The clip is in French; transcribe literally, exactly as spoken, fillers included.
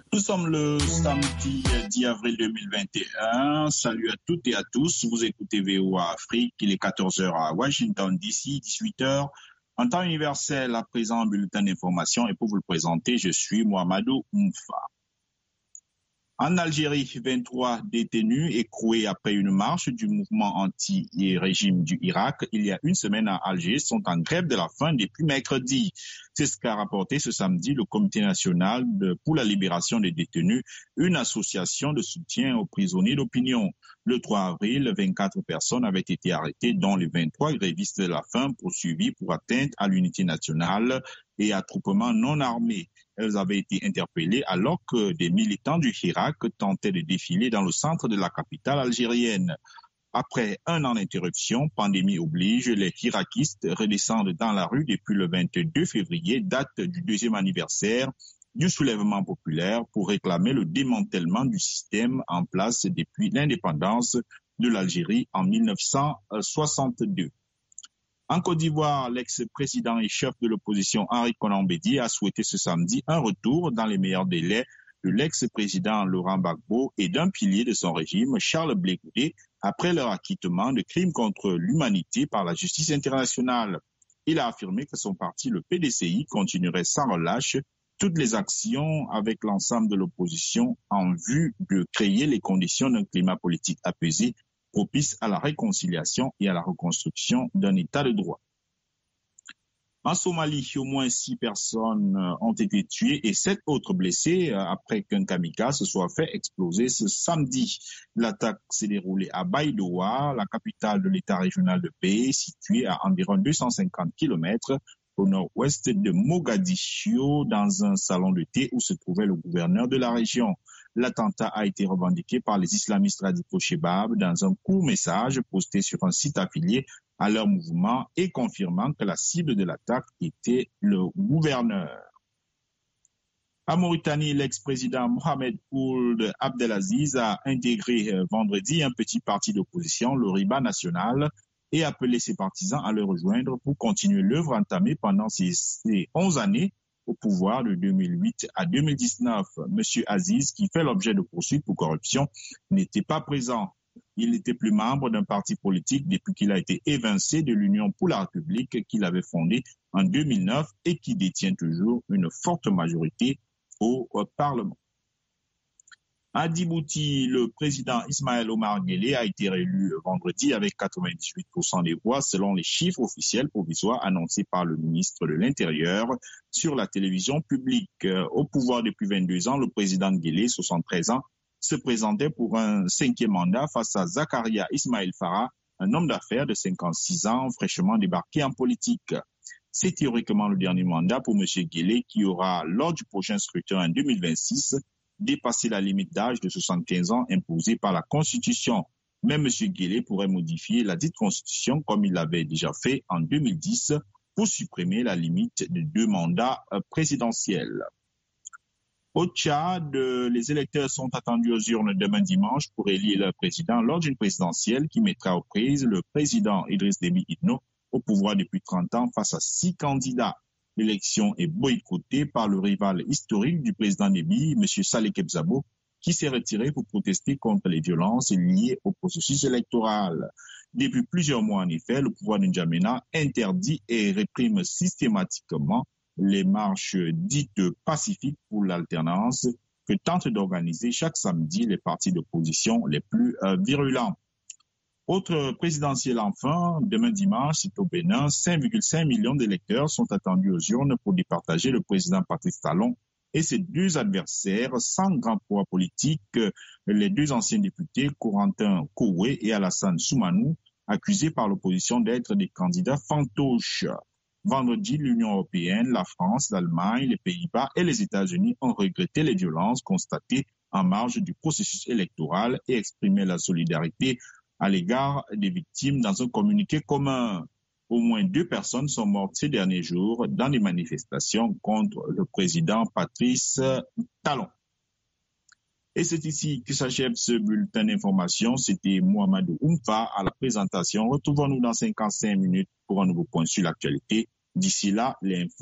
Nous sommes le samedi dix avril deux mille vingt et un. Salut à toutes et à tous. Vous écoutez V O A Afrique. Il est quatorze heures à Washington D C, dix-huit heures en temps universel. À présent, un bulletin d'information. Et pour vous le présenter, je suis Mohamedou Oumfa. En Algérie, vingt-trois détenus écroués après une marche du mouvement anti-régime du Irak il y a une semaine à Alger sont en grève de la faim depuis mercredi. C'est ce qu'a rapporté ce samedi le Comité national de, pour la libération des détenus, une association de soutien aux prisonniers d'opinion. Le trois avril, vingt-quatre personnes avaient été arrêtées, dont les vingt-trois grévistes de la faim poursuivis pour atteinte à l'unité nationale et attroupement non armé. Elles avaient été interpellées alors que des militants du Hirak tentaient de défiler dans le centre de la capitale algérienne. Après un an d'interruption, pandémie oblige, les hirakistes redescendent dans la rue depuis le vingt-deux février, date du deuxième anniversaire du soulèvement populaire, pour réclamer le démantèlement du système en place depuis l'indépendance de l'Algérie en mille neuf cent soixante-deux. En Côte d'Ivoire, l'ex-président et chef de l'opposition Henri Konan Bédié a souhaité ce samedi un retour dans les meilleurs délais de l'ex-président Laurent Gbagbo et d'un pilier de son régime, Charles Blé Goudé, après leur acquittement de crimes contre l'humanité par la justice internationale. Il a affirmé que son parti, le P D C I, continuerait sans relâche toutes les actions avec l'ensemble de l'opposition en vue de créer les conditions d'un climat politique apaisé propice à la réconciliation et à la reconstruction d'un état de droit. En Somalie, au moins six personnes ont été tuées et sept autres blessées après qu'un kamikaze se soit fait exploser ce samedi. L'attaque s'est déroulée à Baidoa, la capitale de l'état régional de paix, située à environ deux cent cinquante kilomètres au nord-ouest de Mogadiscio, dans un salon de thé où se trouvait le gouverneur de la région. L'attentat a été revendiqué par les islamistes radicaux Chebab dans un court message posté sur un site affilié à leur mouvement et confirmant que la cible de l'attaque était le gouverneur. En Mauritanie, l'ex-président Mohamed Ould Abdelaziz a intégré vendredi un petit parti d'opposition, le Riba National, et appelé ses partisans à le rejoindre pour continuer l'œuvre entamée pendant ces, ces onze années au pouvoir de deux mille huit à deux mille dix-neuf. Monsieur Aziz, qui fait l'objet de poursuites pour corruption, n'était pas présent. Il n'était plus membre d'un parti politique depuis qu'il a été évincé de l'Union pour la République qu'il avait fondée en deux mille neuf et qui détient toujours une forte majorité au Parlement. À Djibouti, le président Ismaël Omar Guelleh a été réélu vendredi avec quatre-vingt-dix-huit pour cent des voix selon les chiffres officiels provisoires annoncés par le ministre de l'Intérieur sur la télévision publique. Au pouvoir depuis vingt-deux ans, le président Guelleh, soixante-treize ans, se présentait pour un cinquième mandat face à Zakaria Ismail Farah, un homme d'affaires de cinquante-six ans fraîchement débarqué en politique. C'est théoriquement le dernier mandat pour M. Guelleh qui aura, lors du prochain scrutin en deux mille vingt-six, dépassé la limite d'âge de soixante-quinze ans imposée par la Constitution. Mais M. Guelleh pourrait modifier la dite Constitution comme il l'avait déjà fait en deux mille dix pour supprimer la limite de deux mandats présidentiels. Au Tchad, les électeurs sont attendus aux urnes demain dimanche pour élire leur président lors d'une présidentielle qui mettra aux prises le président Idriss Déby Itno au pouvoir depuis trente ans face à six candidats. L'élection est boycottée par le rival historique du président Déby, M. Saleh Kebzabo, qui s'est retiré pour protester contre les violences liées au processus électoral. Depuis plusieurs mois, en effet, le pouvoir de N'Djamena interdit et réprime systématiquement les marches dites pacifiques pour l'alternance que tentent d'organiser chaque samedi les partis d'opposition les plus euh, virulents. Autre présidentielle enfin, demain dimanche, c'est au Bénin, cinq virgule cinq millions d'électeurs sont attendus aux urnes pour départager le président Patrice Talon et ses deux adversaires sans grand poids politique, les deux anciens députés Corentin Koué et Alassane Soumanou, accusés par l'opposition d'être des candidats fantoches. Vendredi, l'Union européenne, la France, l'Allemagne, les Pays-Bas et les États-Unis ont regretté les violences constatées en marge du processus électoral et exprimé la solidarité à l'égard des victimes dans un communiqué commun. Au moins deux personnes sont mortes ces derniers jours dans des manifestations contre le président Patrice Talon. Et c'est ici que s'achève ce bulletin d'information. C'était Mohamedou Oumfa à la présentation. Retrouvons-nous dans cinquante-cinq minutes pour un nouveau point sur l'actualité. D'ici là, l'info